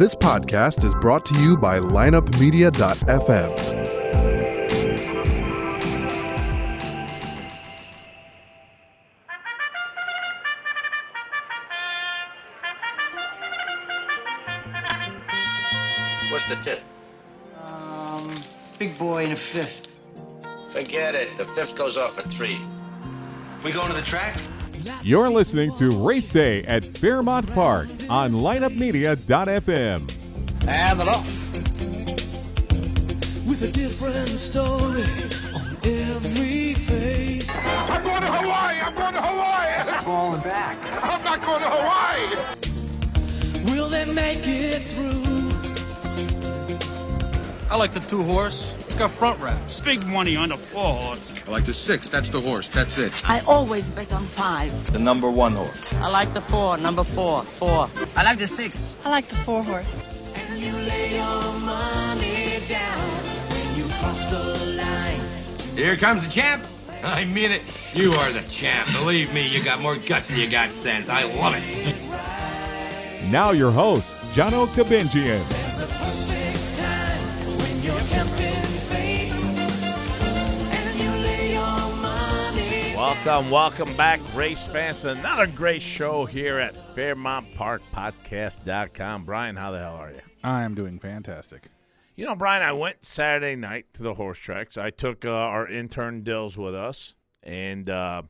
This podcast is brought to you by lineupmedia.fm. What's the tip? Big boy in a fifth. Forget it. The fifth goes off at 3. We going to the track? You're listening to Race Day at Fairmont Park on lineupmedia.fm. And the law. With a different story on every face. I'm going to Hawaii! I'm going to Hawaii! Falling back. I'm not going to Hawaii! Will they make it through? I like the 2-horse. It's got front wraps. Big money on the 4-horse. I like the 6. That's the horse. That's it. I always bet on 5. The number 1 horse. I like the 4, number 4. I like the 6. I like the 4-horse. And you lay your money down when you cross the line. Here comes the champ. I mean it. You are the champ. Believe me, you got more guts than you got sense. I love it. Now your host, Jono Kabinjian. There's a perfect time when you're tempting fate. And you lay your money Welcome back, race fans, to another great show here at FairmontParkPodcast.com. Brian, how the hell are you? I am doing fantastic. You know, Brian, I went Saturday night to the horse tracks. I took our intern Dills with us, and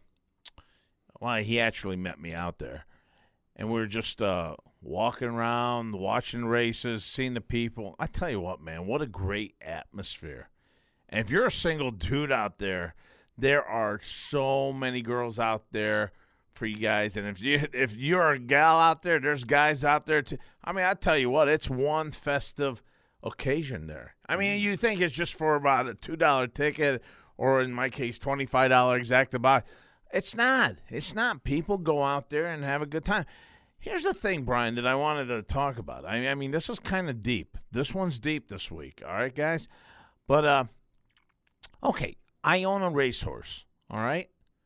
he actually met me out there. And we were just walking around, watching races, seeing the people. I tell you what, man, what a great atmosphere. And if you're a single dude out there, there are so many girls out there for you guys. And if you're a gal out there, there's guys out there too. I mean, I tell you what, it's one festive occasion there. I mean, you think it's just for about a $2 ticket, or in my case, $25 exact about. It's not. It's not. People go out there and have a good time. Here's the thing, Brian, that I wanted to talk about. I mean, this is kind of deep. This one's deep this week. All right, guys? But, okay, I own a racehorse. All right?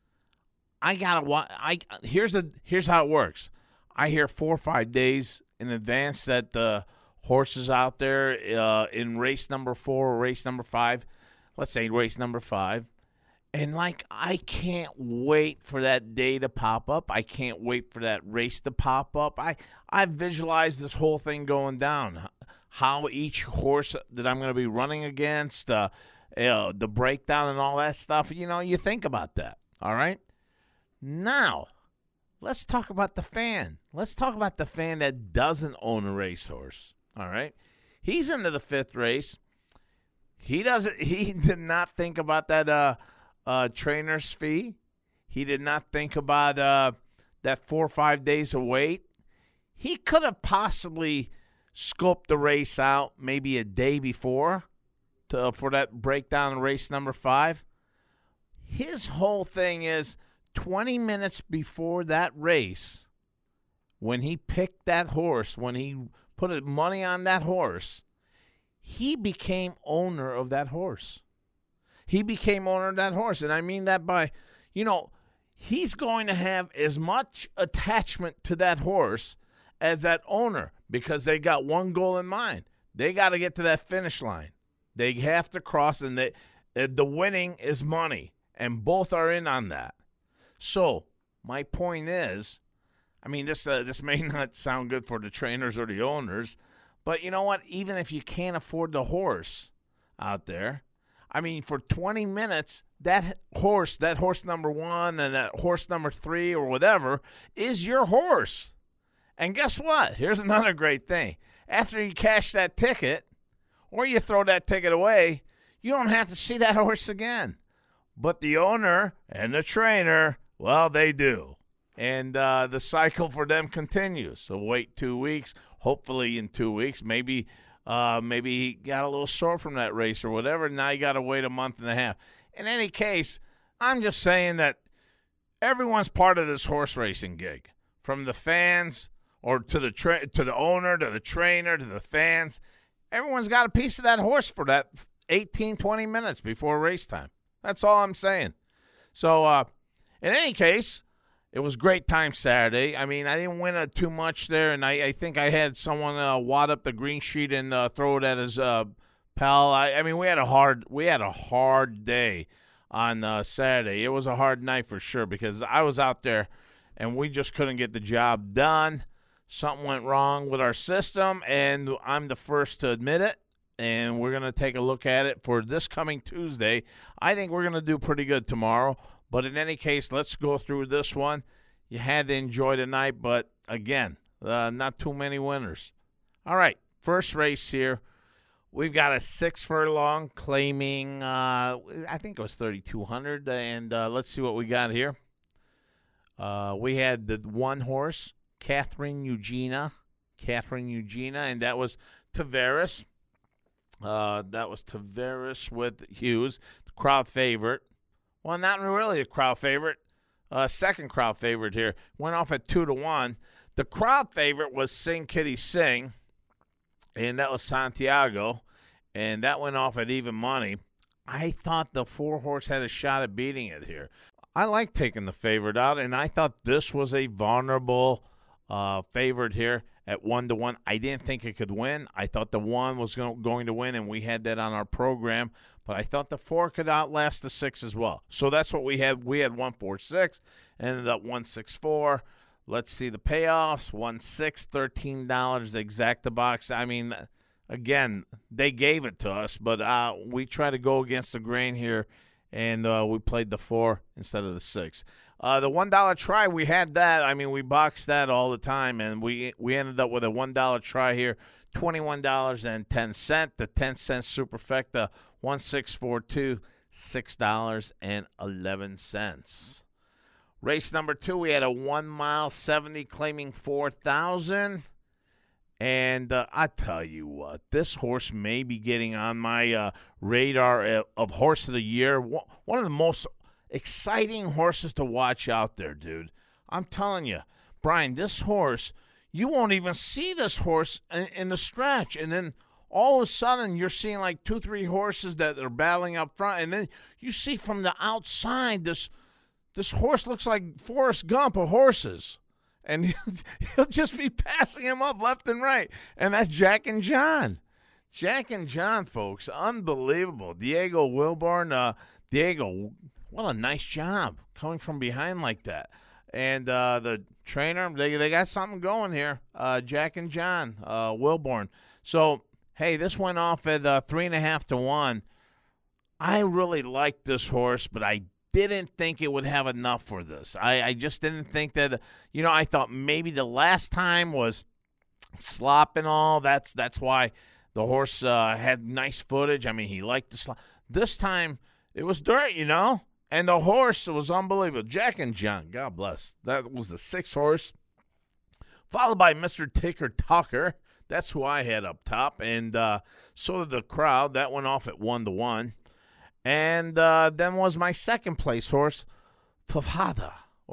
Here's how it works. I hear 4 or 5 days in advance that the horse is out there in race number 4 or race number 5. Let's say race number 5. And, I can't wait for that day to pop up. I can't wait for that race to pop up. I visualized this whole thing going down, how each horse that I'm going to be running against, the breakdown and all that stuff. You know, you think about that, all right? Now, let's talk about the fan. Let's talk about the fan that doesn't own a racehorse, all right? He's into the 5th race. He did not think about that trainer's fee. He did not think about that 4 or 5 days of wait. He could have possibly scoped the race out maybe a day before for that breakdown in race number 5. His whole thing is 20 minutes before that race, when he picked that horse, when he put money on that horse, he became owner of that horse. He became owner of that horse. And I mean that by, he's going to have as much attachment to that horse as that owner, because they got one goal in mind. They got to get to that finish line. They have to cross, and the winning is money, and both are in on that. So my point is, I mean, this may not sound good for the trainers or the owners, but you know what? Even if you can't afford the horse out there, I mean, for 20 minutes, that horse number 1 and that horse number 3 or whatever is your horse. And guess what? Here's another great thing. After you cash that ticket or you throw that ticket away, you don't have to see that horse again. But the owner and the trainer, well, they do. And the cycle for them continues. So wait 2 weeks. Hopefully in 2 weeks, maybe he got a little sore from that race or whatever. Now you got to wait a month and a half. In any case, I'm just saying that everyone's part of this horse racing gig, from the fans or to the owner, to the trainer, to the fans. Everyone's got a piece of that horse for that 18, 20 minutes before race time. That's all I'm saying. So, in any case, It was great time Saturday. I mean, I didn't win too much there, and I think I had someone wad up the green sheet and throw it at his pal. I mean, we had a hard day on Saturday. It was a hard night for sure because I was out there, and we just couldn't get the job done. Something went wrong with our system, and I'm the first to admit it. And we're going to take a look at it for this coming Tuesday. I think we're going to do pretty good tomorrow. But in any case, let's go through this one. You had to enjoy the night, but again, not too many winners. All right, first race here. We've got a 6 furlong claiming, I think it was 3,200. And let's see what we got here. We had the one horse, Catherine Eugenia, and that was Tavares. That was Tavares with Hughes, the crowd favorite. Well, not really a crowd favorite. Second crowd favorite here. Went off at 2-1. The crowd favorite was Sing Kitty Sing, and that was Santiago, and that went off at even money. I thought the 4-horse had a shot at beating it here. I like taking the favorite out, and I thought this was a vulnerable favorite here at 1-1. I didn't think it could win. I thought the 1 was going to win, and we had that on our program. But I thought the 4 could outlast the 6 as well. So that's what we had. We had 1-4-6, ended up 1-6-4. Let's see the payoffs. 1-6, $13 the exacta box. I mean, again, they gave it to us, but we try to go against the grain here, and we played the 4 instead of the 6. The $1 try, we had that. I mean, we boxed that all the time, and we ended up with a $1 try here, $21.10. The 10-cent superfecta, 1-6-4-2, $6.11. Race number 2, we had a 1 mile 70 claiming 4,000. And I tell you what, this horse may be getting on my radar of horse of the year. One of the most exciting horses to watch out there, dude. I'm telling you, Brian, this horse, you won't even see this horse in the stretch. And then all of a sudden you're seeing like 2-3 horses that are battling up front. And then you see from the outside this horse looks like Forrest Gump of horses. And he'll just be passing him up left and right. And that's Jack and John. Jack and John, folks, unbelievable. Diego Wilborn, Diego, what a nice job coming from behind like that. And the trainer, they got something going here. Jack and John, Wilborn. So, hey, this went off at 3.5-1. I really liked this horse, but I didn't think it would have enough for this. I just didn't think that, I thought maybe the last time was slop and all. That's why the horse had nice footage. I mean, he liked the slop. This time, it was dirt, and the horse was unbelievable. Jack and John, God bless. That was the 6th horse, followed by Mr. Taker Tucker. That's who I had up top, and so did the crowd. That went off at 1-1. And then was my second place horse, Fajada.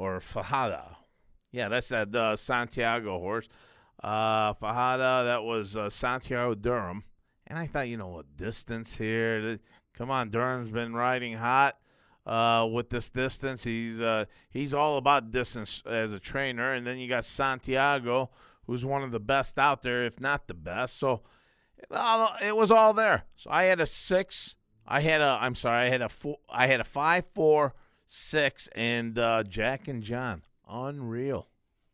Yeah, that's that Santiago horse. Fajada, that was Santiago Durham. And I thought, what distance here. Come on, Durham's been riding hot with this distance. He's all about distance as a trainer. And then you got Santiago, who's one of the best out there, if not the best. So it was all there. So I had a 6. I had a 5-4-6, and Jack and John. Unreal.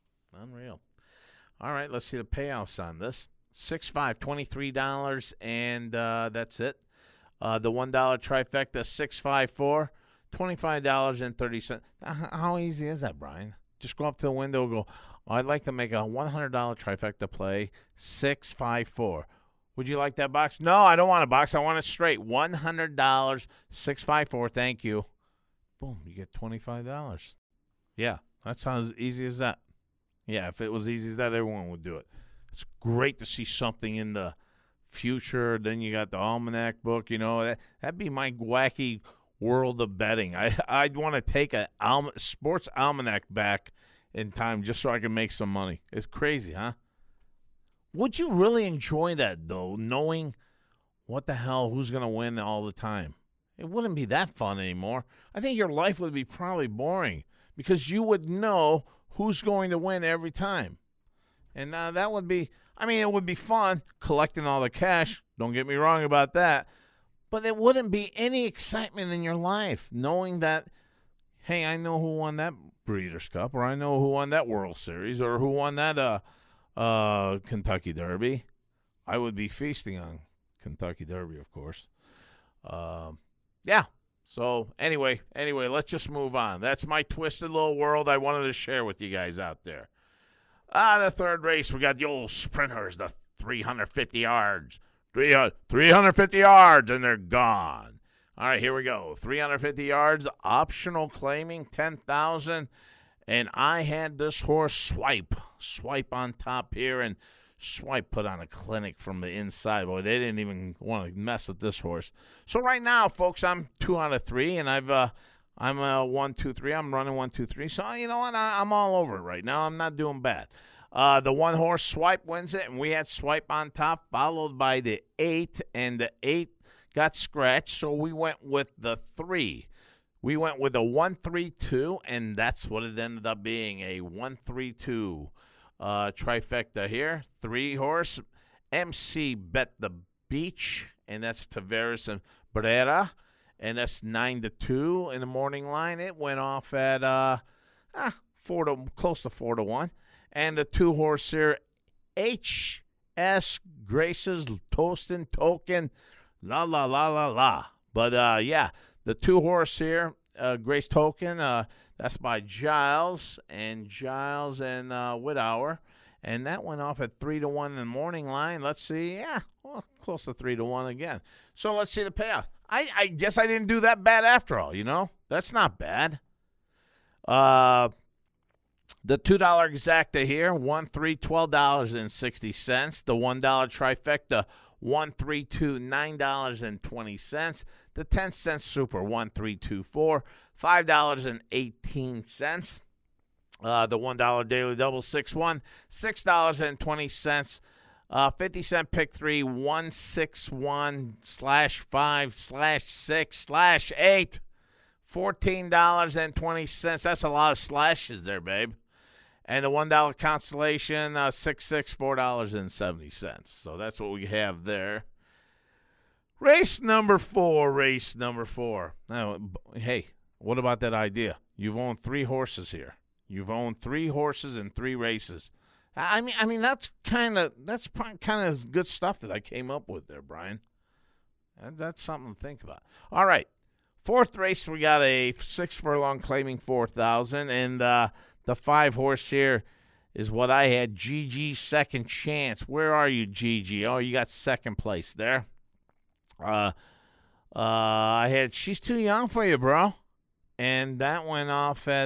All right, let's see the payouts on this. 6-5, $23, and that's it. The $1 trifecta, 6-5-4, $25.30. How easy is that, Brian? Just go up to the window and go, I'd like to make a $100 trifecta play, 6-5-4. Would you like that box? No, I don't want a box. I want it straight. $100, 6-5-4. Thank you. Boom, you get $25. Yeah, that sounds easy as that. Yeah, if it was easy as that, everyone would do it. It's great to see something in the future. Then you got the almanac book. That'd be my wacky world of betting. I'd want to take a sports almanac back in time just so I can make some money. It's crazy, huh? Would you really enjoy that, though, knowing what the hell, who's going to win all the time? It wouldn't be that fun anymore. I think your life would be probably boring because you would know who's going to win every time. And that would be, it would be fun collecting all the cash. Don't get me wrong about that. But there wouldn't be any excitement in your life knowing that, hey, I know who won that Breeders' Cup, or I know who won that World Series, or who won that Kentucky Derby. I would be feasting on Kentucky Derby, of course. Yeah. So anyway, let's just move on. That's my twisted little world I wanted to share with you guys out there. The third race, we got the old sprinters, the 350 yards. 350 yards, and they're gone. All right, here we go. 350 yards, optional claiming, 10,000. And I had this horse Swipe on top here, and Swipe put on a clinic from the inside. Boy, they didn't even want to mess with this horse. So right now, folks, I'm 2 out of 3, and I'm 1, 2, 3. I'm running 1, 2, 3. So you know what? I'm all over it right now. I'm not doing bad. The one horse Swipe wins it, and we had Swipe on top, followed by the 8, and the 8 got scratched, so we went with the 3. We went with a 1-3-2, and that's what it ended up being, a 1-3-2 trifecta here. 3 horse, MC Bet the Beach, and that's Tavares and Barrera, and that's 9-2 in the morning line. It went off at close to 4-1. And the 2 horse here, HS Grace's Toastin' Token, la la la la la. But yeah, the 2 horse here, Grace Token, that's by Giles and Whithour, and that went off at 3-1 in the morning line. Let's see, close to 3-1 again. So let's see the payoff. I guess I didn't do that bad after all. That's not bad. The $2 exacta here, 1-3, $12.60. The $1 trifecta, 1-3-2, $9.20. The 10-cent super, 1-3-2-4, $5.18. The $1 daily double, 6-1, $6.20. 50-cent pick 3, 161/5/6/8. $14.20. That's a lot of slashes there, babe. And the $1 consolation, 6/6, $4.70. So that's what we have there. Race number 4. Now, hey, what about that idea? You've owned 3 horses here. You've owned 3 horses in 3 races. I mean that's kind of good stuff that I came up with there, Brian. That's something to think about. All right. 4th race, we got a 6 furlong claiming 4,000, and the 5 horse here is what I had, GG Second Chance. Where are you, GG? Oh, you got 2nd place there. I had She's Too Young for You, bro, and that went off at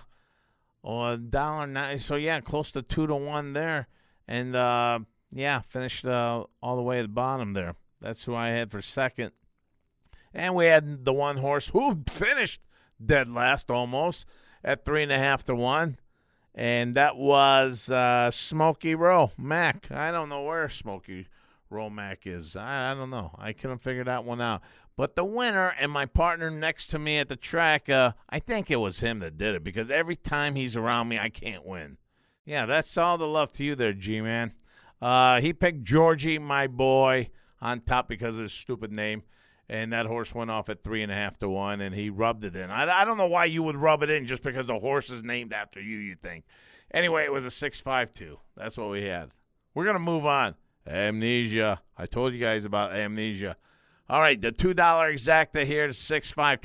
$1.09. So yeah, close to 2-1 there, and finished all the way at the bottom there. That's who I had for 2nd. And we had the 1 horse who finished dead last almost at 3.5-1. And that was Smokey Rowe Mac. I don't know where Smokey Rowe Mac is. I don't know. I couldn't figure that one out. But the winner and my partner next to me at the track, I think it was him that did it, because every time he's around me, I can't win. Yeah, that's all the love to you there, G-Man. He picked Georgie, my boy, on top because of his stupid name. And that horse went off at 3.5-1, and he rubbed it in. I don't know why you would rub it in just because the horse is named after you think. Anyway, it was a 6-5-2. That's what we had. We're going to move on. Amnesia. I told you guys about Amnesia. All right, the $2 exacta here is 6-5,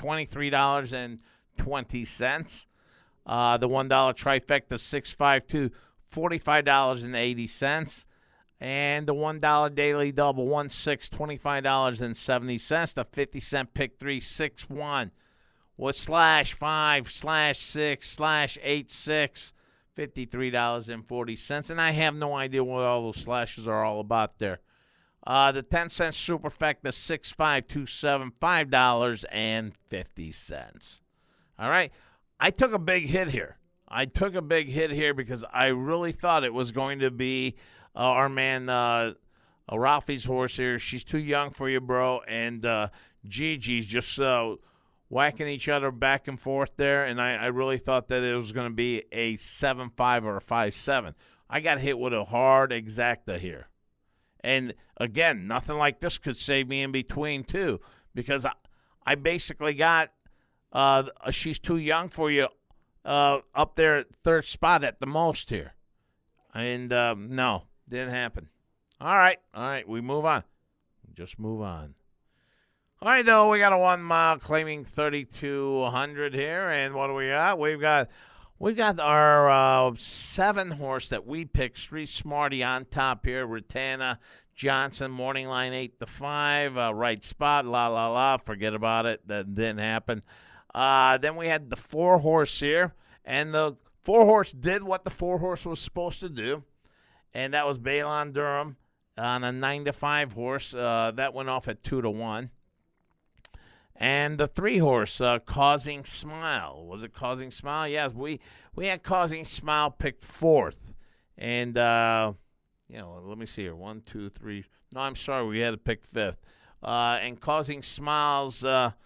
$23.20. The $1 trifecta, 6-5-2, $45.80. And the $1 daily double, 1/6, $25.70. The 50-cent pick 3, 6-1 was /5/6/8/6, $53.40. And I have no idea what all those slashes are all about there. The 10-cent superfecta, 6/5/27, $5.50. All right. I took a big hit here. Because I really thought it was going to be our man Ralphie's horse here. She's Too Young for You, bro. And Gigi's just whacking each other back and forth there, and I really thought that it was going to be a 7-5 or a 5-7. I got hit with a hard exacta here. And, again, nothing like this could save me in between, too, because I basically got She's Too Young for You up there at third spot at the most here. And, no, didn't happen. All right, we move on. Just move on. All right, though, we got a 1 mile claiming 3,200 here, and what do we got? We've got our 7 horse that we picked, Street Smarty on top here, Ritana Johnson, morning line 8-5, right spot, la, forget about it, that didn't happen. Then we had the 4 horse here, and the 4 horse did what the 4 horse was supposed to do, and that was Balon Durham on a 9-5 horse. That went off at 2-1. And the 3 horse, Causing Smile. Was it Causing Smile? Yes, we had Causing Smile picked 4th. And, let me see here. 1, 2, 3. No, I'm sorry. We had to pick 5th. And Causing Smiles,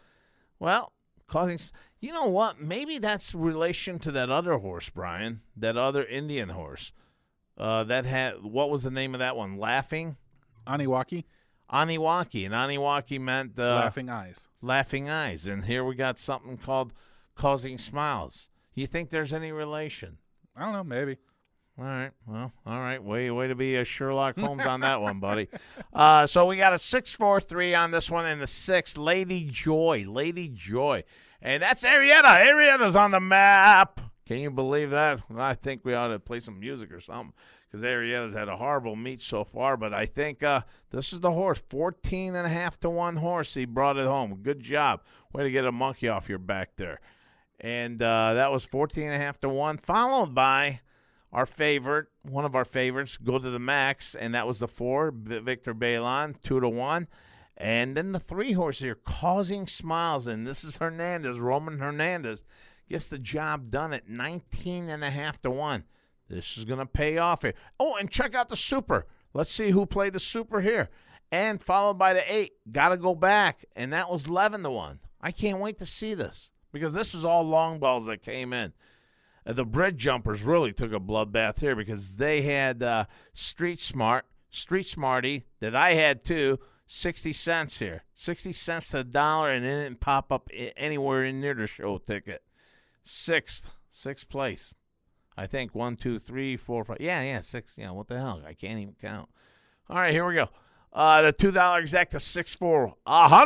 you know what? Maybe that's relation to that other horse, Brian, that other Indian horse. What was the name of that one? Laughing? Aniwaki. Aniwaki, and Aniwaki meant Laughing Eyes. Laughing Eyes, and here we got something called Causing Smiles. You think there's any relation? I don't know, maybe. All right, well, all right. Way to be a Sherlock Holmes on that one, buddy. So we got a 6-4-3 on this one, and the 6, Lady Joy, and that's Arietta. Arietta's on the map. Can you believe that? I think we ought to play some music or something, because Arietta's had a horrible meet so far, but I think this is the horse, 14.5-1 horse. He brought it home. Good job. Way to get a monkey off your back there. And that was 14.5-1, followed by our favorite, one of our favorites, Go to the Max, and that was the 4, Victor Balon, 2-1. And then the 3 horse here, Causing Smiles, and this is Hernandez, Roman Hernandez, gets the job done at 19.5-1. This is going to pay off here. Oh, and check out the Super. Let's see who played the Super here. And followed by the 8. Got to go back. And that was 11-1. I can't wait to see this, because this is all long balls that came in. The Bred Jumpers really took a bloodbath here, because they had Street Smarty that I had too, 60 cents here. 60 cents to $1, and it didn't pop up anywhere in near the show ticket. Sixth place. I think 1, 2, 3, 4, 5. Yeah, 6. Yeah, what the hell? I can't even count. All right, here we go. The $2 exacta 6-4,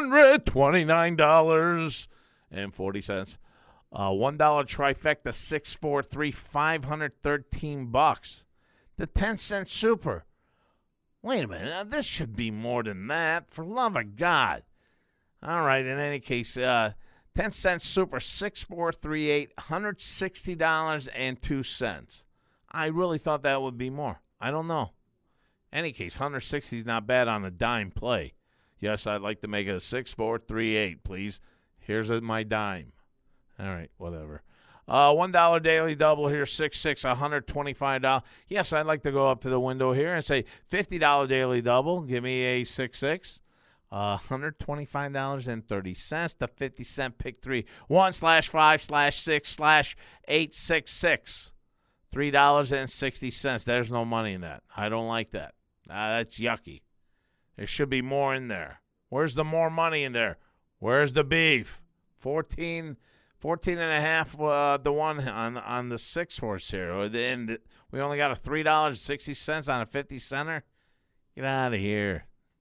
$129.40. $1 trifecta 6-4-3, $513. The 10-cent Super. Wait a minute. Now, this should be more than that. For love of God. All right. In any case, 10-cent Super 6-4-3-8, $160.02. I really thought that would be more. I don't know. Any case, 160 is not bad on a dime play. Yes, I'd like to make it a 6-4-3-8, please. Here's my dime. All right, whatever. $1 daily double here, 6-6, $125. Yes, I'd like to go up to the window here and say $50 daily double. Give me a 6-6. $125.30. The 50-cent pick 3. 1/5/6/866. $3.60. There's no money in that. I don't like that. That's yucky. There should be more in there. Where's the more money in there? Where's the beef? 14.5 to 1 on the 6 horse here. And we only got a $3.60 on a 50 center. Get out of here.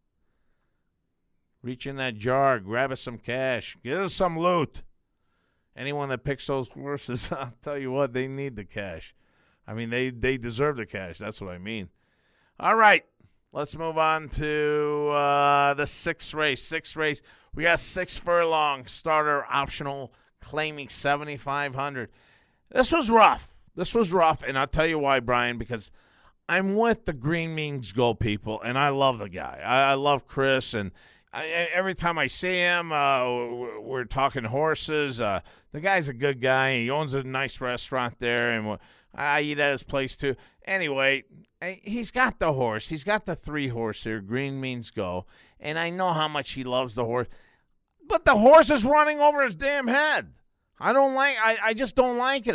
Reach in that jar, grab us some cash, get us some loot. Anyone that picks those horses, I'll tell you what, they need the cash. I mean, they deserve the cash. That's what I mean. All right, let's move on to the 6th race. 6th race, we got 6 furlong starter optional claiming 7,500. This was rough. And I'll tell you why, Brian, because I'm with the Green Means Go people, and I love the guy. I love Chris, and every time I see him, we're talking horses. The guy's a good guy. He owns a nice restaurant there, and I eat at his place too. Anyway, he's got the horse. He's got the 3 horse here, Green Means Go, and I know how much he loves the horse. But the horse is running over his damn head. I just don't like it.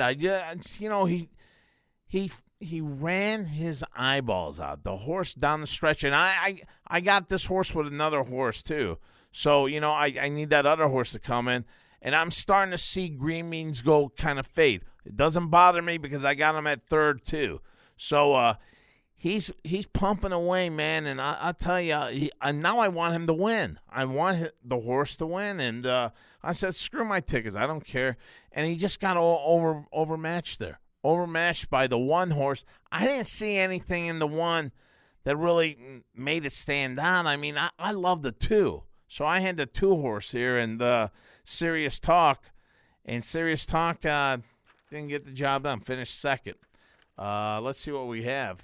He ran his eyeballs out. The horse down the stretch, and I got this horse with another horse too. So, I need that other horse to come in, and I'm starting to see Green Means Go kind of fade. It doesn't bother me because I got him at third too. So he's pumping away, man, and I'll tell you, now I want him to win. I want the horse to win, and I said, screw my tickets, I don't care. And he just got overmatched there. Overmatched by the one horse. I didn't see anything in the one that really made it stand out. I mean, I love the two. So I had the two horse here, and Serious Talk. And Serious Talk didn't get the job done. Finished second. Let's see what we have.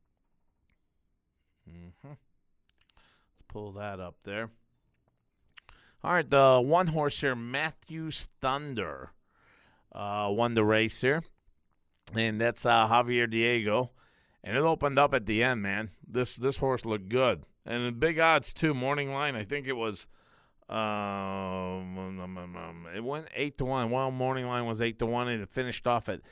Let's pull that up there. All right, the one horse here, Matthews Thunder, won the race here. And that's Javier Diego. And it opened up at the end, man. This horse looked good. And the big odds, too, morning line, I think it was it went 8-1. Well, morning line was 8-1, and it finished off at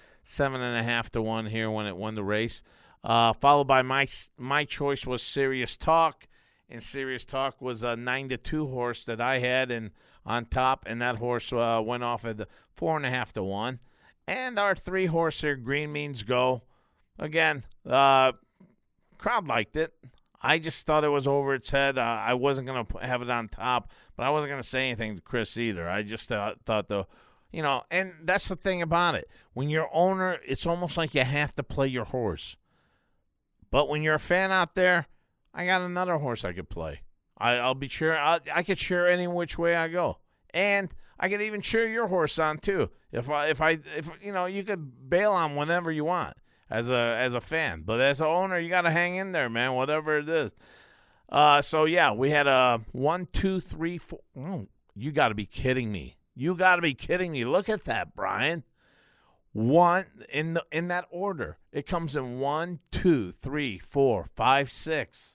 7.5-1 here when it won the race. Followed by my choice was Serious Talk. And Serious Talk was a 9-2 horse that I had and on top, and that horse went off at 4.5-1. And our three horse here, Green Means Go. Again, crowd liked it. I just thought it was over its head. I wasn't going to have it on top, but I wasn't going to say anything to Chris either. I just thought, though, and that's the thing about it. When you're owner, it's almost like you have to play your horse. But when you're a fan out there, I got another horse I could play. I'll be cheering. I could cheer any which way I go. And I could even cheer your horse on too. If you could bail on whenever you want as a fan, but as an owner, you got to hang in there, man. Whatever it is. So yeah, we had a 1, 2, 3, 4. Oh, you got to be kidding me! You got to be kidding me! Look at that, Brian. One in that order. It comes in 1, 2, 3, 4, 5, 6.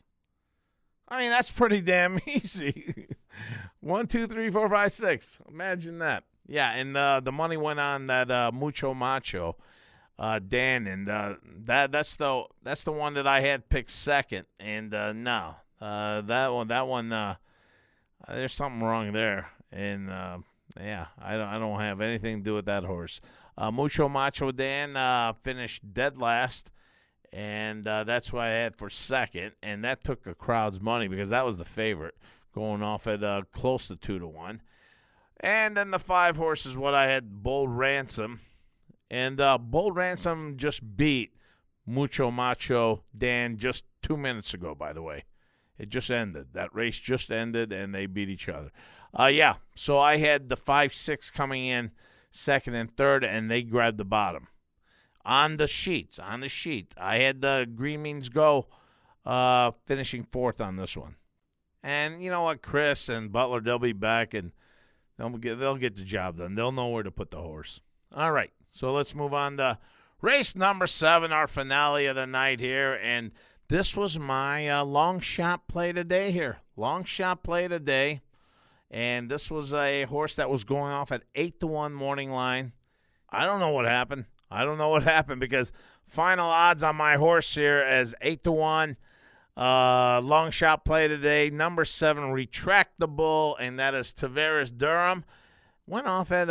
I mean, that's pretty damn easy. 1, 2, 3, 4, 5, 6. Imagine that. Yeah, and the money went on that Mucho Macho, Dan, and that's the one that I had picked second. And no, that one, there's something wrong there. And yeah, I don't have anything to do with that horse. Mucho Macho Dan finished dead last. And that's what I had for second, and that took the crowd's money because that was the favorite, going off at close to 2-1. And then the 5 horses, what I had, Bold Ransom. And Bold Ransom just beat Mucho Macho Dan just 2 minutes ago, by the way. It just ended. That race just ended, and they beat each other. Yeah, so I had the 5, 6 coming in second and third, and they grabbed the bottom. On the sheet, I had the Green Means Go finishing fourth on this one. And you know what, Chris and Butler, they'll be back, and they'll get the job done. They'll know where to put the horse. All right, so let's move on to race number 7, our finale of the night here. And this was my long shot play today here. Long shot play today. And this was a horse that was going off at 8-1 morning line. I don't know what happened. Because final odds on my horse here as 8-1. Long shot play today. Number 7, Retractable, and that is Tavares Durham. Went off at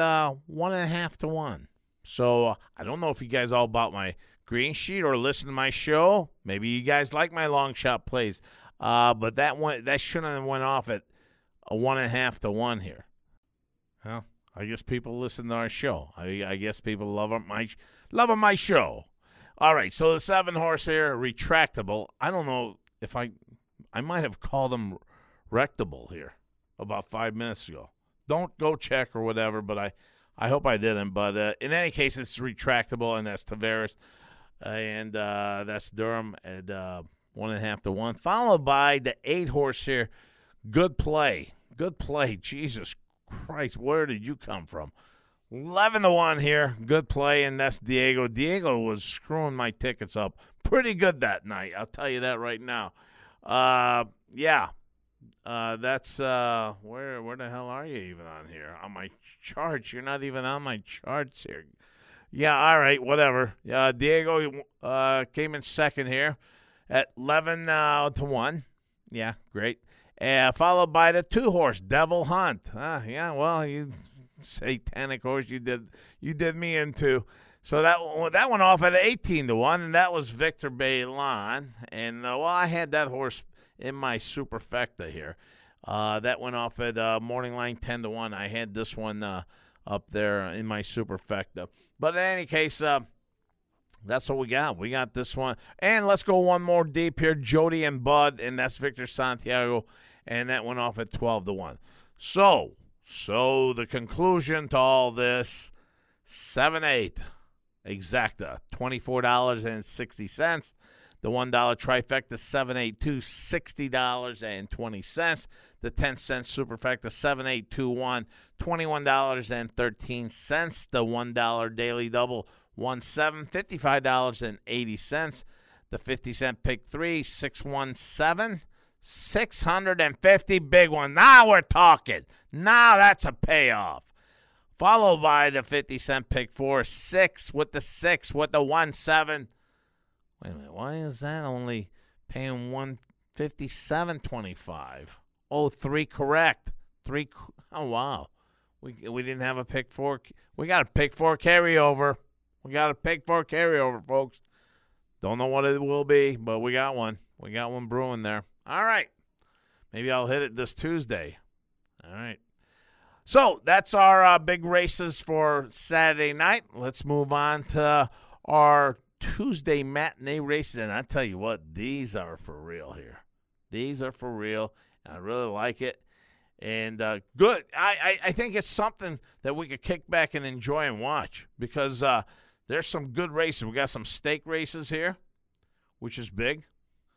1.5-1. So I don't know if you guys all bought my green sheet or listened to my show. Maybe you guys like my long shot plays. But that shouldn't have went off at a 1.5-1 here. Well, I guess people listen to our show. I guess people love my show. All right, so the 7 horse here, Retractable. I don't know if I might have called him Rectable here about 5 minutes ago. Don't go check or whatever, but I hope I didn't. But in any case, it's Retractable, and that's Tavares, and that's Durham at 1.5-1. Followed by the 8 horse here, Good Play. Jesus Christ, where did you come from? 11-1 here, Good Play, and that's Diego. Diego was screwing my tickets up pretty good that night. I'll tell you that right now. Yeah, That's where the hell are you even on here? On my charts. You're not even on my charts here. Yeah, all right, whatever. Diego came in second here at 11 to 1. Yeah, great. Followed by the 2-horse, Devil Hunt. Yeah, well, you satanic horse, you did me into. So that went off at 18 to 1, and that was Victor Bailon. And well, I had that horse in my superfecta here. That went off at morning line 10 to 1. I had this one up there in my superfecta. But in any case, that's what we got. We got this one. And let's go one more deep here. Jody and Bud, and that's Victor Santiago, and that went off at 12 to 1. So the conclusion to all this, 7-8, exacta, $24.60. The $1 trifecta, 782, $60.20. The 10-cent superfecta, 7821, $21.13. The $1 daily double, 17, $55.80. The 50-cent pick 3, 617, 650, big one. Now we're talking. Now that's a payoff. Followed by the 50-cent pick 4, 6 with the 17. Wait a minute, why is that only paying $157.25? Oh, 3 correct. 3. Oh wow, we didn't have a pick 4. We got a pick 4 carryover. Folks. Don't know what it will be, but we got one. We got one brewing there. All right, maybe I'll hit it this Tuesday. All right. So that's our big races for Saturday night. Let's move on to our Tuesday matinee races, and I tell you what, these are for real here. These are for real, and I really like it. And good. I think it's something that we could kick back and enjoy and watch because there's some good races. We got some stake races here, which is big.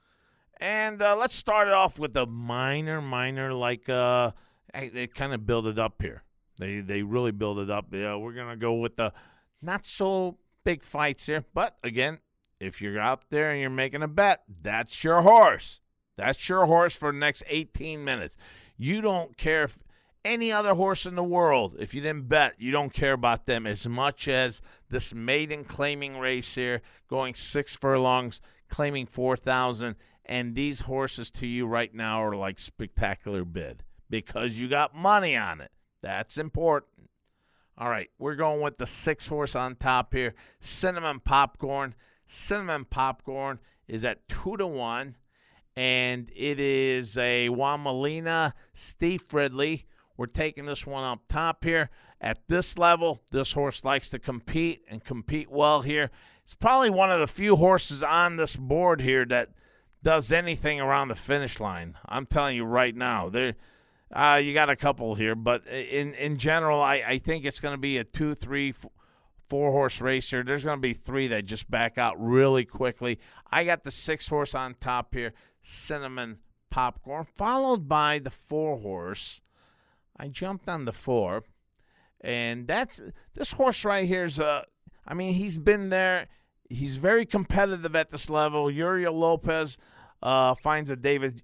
And let's start it off with the minor, like they kind of build it up here. They really build it up. Yeah, we're going to go with the not so big fights here. But, again, if you're out there and you're making a bet, that's your horse. That's your horse for the next 18 minutes. You don't care if any other horse in the world, if you didn't bet, you don't care about them as much as this maiden claiming race here, going 6 furlongs, claiming 4,000. And these horses to you right now are like spectacular bid because you got money on it. That's important. All right, we're going with the 6 horse on top here, Cinnamon Popcorn. Cinnamon Popcorn is at 2 to 1, and it is a Juan Molina, Steve Fridley. We're taking this one up top here. At this level, this horse likes to compete and compete well here. It's probably one of the few horses on this board here that does anything around the finish line. I'm telling you right now. You got a couple here, but in general, I think it's going to be a 2, 3, 4 horse race here. There's going to be 3 that just back out really quickly. I got the 6 horse on top here, Cinnamon Popcorn, followed by the 4 horse. I jumped on the 4, and this horse right here is he's been there. He's very competitive at this level. Uriel Lopez finds a Dennis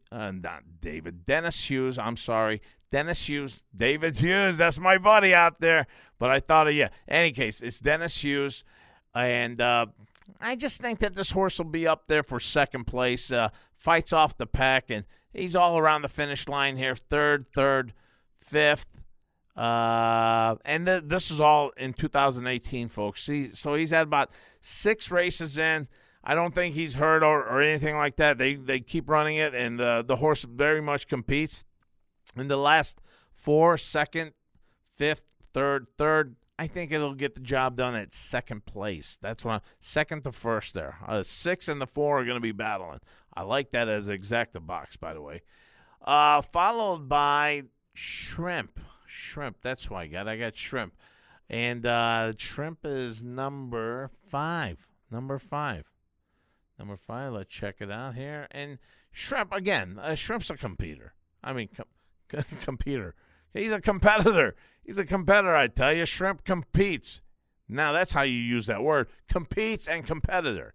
Hughes. I'm sorry. Dennis Hughes. David Hughes. That's my buddy out there. But I thought of you. Any case, it's Dennis Hughes. And I just think that this horse will be up there for second place. Fights off the pack. And he's all around the finish line here. Third, 5th. And this is all in 2018, folks. So he's had about 6 races in. I don't think he's hurt or anything like that. They keep running it, and the horse very much competes. In the last 4, 2nd, 5th, 3rd, I think it'll get the job done at second place. That's what 2nd to 1st there. 6 and the 4 are going to be battling. I like that as exacta box, by the way. Followed by Shrimp. That's what I got. I got Shrimp. And Shrimp is number 5. Number 5, let's check it out here. And Shrimp, again, Shrimp's a competitor. Competitor. He's a competitor. I tell you. Shrimp competes. Now, that's how you use that word. Competes and competitor.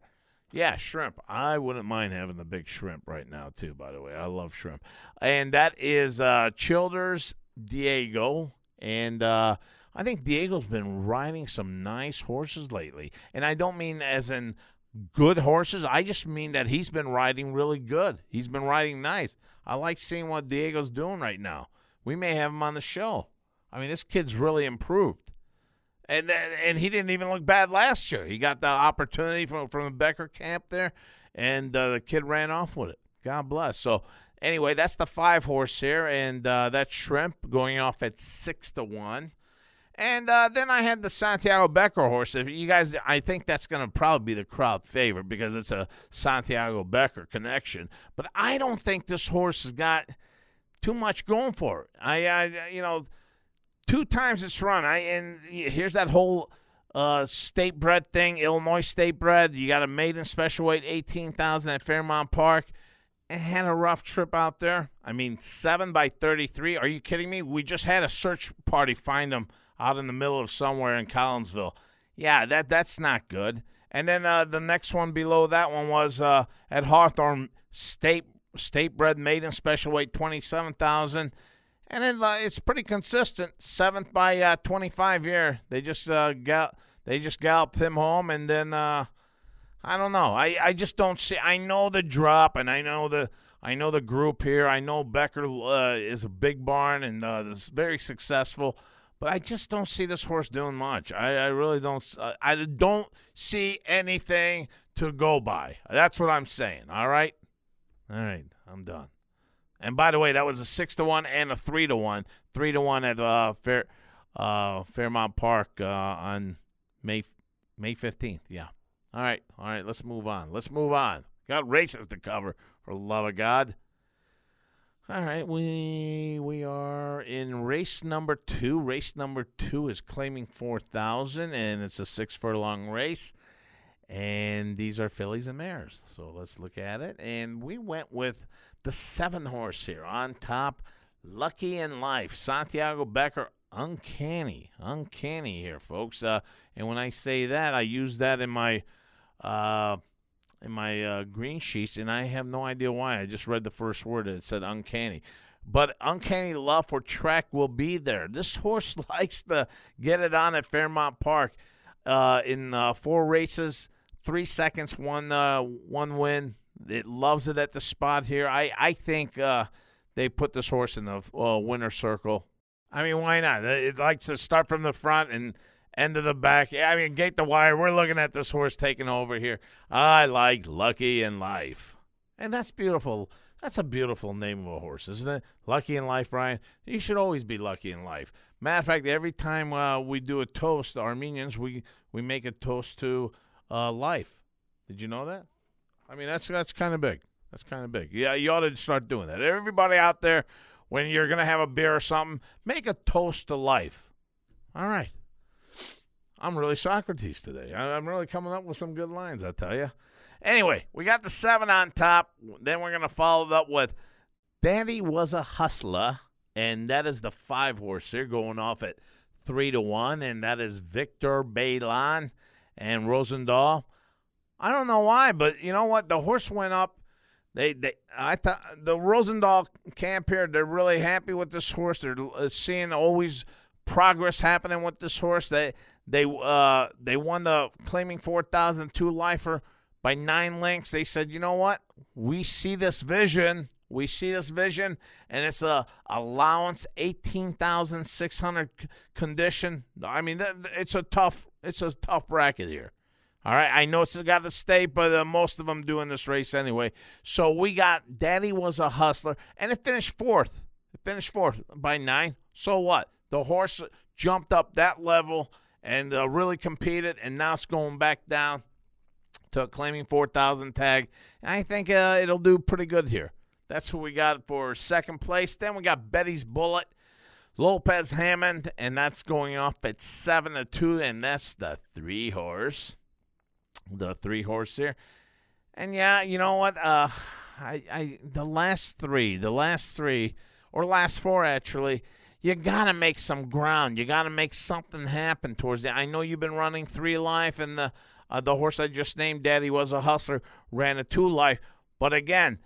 Yeah, shrimp. I wouldn't mind having the big shrimp right now, too, by the way. I love shrimp. And that is Childers Diego. And I think Diego's been riding some nice horses lately. And I don't mean as in good horses. I just mean that he's been riding really good. He's been riding nice. I like seeing what Diego's doing right now. We may have him on the show. I mean, this kid's really improved. And he didn't even look bad last year. He got the opportunity from the Becker camp there, and the kid ran off with it. God bless. So, anyway, that's the 5-horse here, and that's Shrimp going off at 6-1. And then I had the Santiago Becker horse. If you guys, I think that's going to probably be the crowd favorite because it's a Santiago Becker connection. But I don't think this horse has got too much going for it. I 2 times it's run. And here's that whole state bred thing, Illinois state bred. You got a maiden special weight, 18,000 at Fairmount Park. And had a rough trip out there. I mean, 7 by 33. Are you kidding me? We just had a search party find him out in the middle of somewhere in Collinsville. Yeah, that's not good. And then the next one below that one was at Hawthorne, state bred maiden special weight, 27,000. And then it's pretty consistent. 7th by 25 here. They just galloped him home, and then I don't know. I just don't see. I know the drop, and I know the group here. I know Becker is a big barn and is very successful. But I just don't see this horse doing much. I really don't. I don't see anything to go by. That's what I'm saying. All right, I'm done. And by the way, that was a 6-1 and a 3-1. 3-1 at Fairmount Park on May 15th. Yeah. All right. Let's move on. Got races to cover, for the love of God. All right, we are in race number 2. Race number 2 is claiming 4,000, and it's a 6-furlong race. And these are fillies and mares. So let's look at it. And we went with the 7-horse here on top, Lucky in Life. Santiago Becker, uncanny here, folks. And when I say that, I use that in my green sheets, and I have no idea why. I just read the first word, and it said uncanny. But uncanny love for track will be there. This horse likes to get it on at Fairmount Park in 4 races, 3 seconds, one win. It loves it at the spot here. I think they put this horse in the winner's circle. I mean, why not? It likes to start from the front and end to the back. I mean, gate the wire. We're looking at this horse taking over here. I like Lucky in Life. And that's beautiful. That's a beautiful name of a horse, isn't it? Lucky in Life, Brian. You should always be lucky in life. Matter of fact, every time we do a toast, the Armenians, we make a toast to life. Did you know that? I mean, that's kind of big. That's kind of big. Yeah, you ought to start doing that. Everybody out there, when you're going to have a beer or something, make a toast to life. All right. I'm really Socrates today. I'm really coming up with some good lines, I tell you. Anyway, we got the 7 on top. Then we're going to follow it up with Daddy Was a Hustler, and that is the 5-horse here going off at 3-1, and that is Victor Balan and Rosendahl. I don't know why, but you know what? The horse went up. I thought the Rosendahl camp here, they're really happy with this horse. They're seeing always progress happening with this horse. They won the claiming 4,002 lifer by 9 lengths. They said, you know what? We see this vision. And it's a allowance 18,600 condition. I mean, it's a tough bracket here. All right, I know it's got to stay, but most of them doing this race anyway. So we got Daddy Was a Hustler, and it finished 4th. It finished 4th by 9. So what? The horse jumped up that level and really competed, and now it's going back down to a claiming 4,000 tag. And I think it'll do pretty good here. That's who we got for 2nd place. Then we got Betty's Bullet, Lopez Hammond, and that's going off at 7-2, and that's the 3-horse. The 3-horse here. And yeah, you know what? The last 3, or last 4 actually, you got to make some ground. You got to make something happen towards it. I know you've been running 3 Life, and The horse I just named, Daddy Was a Hustler, ran a 2 life. But again,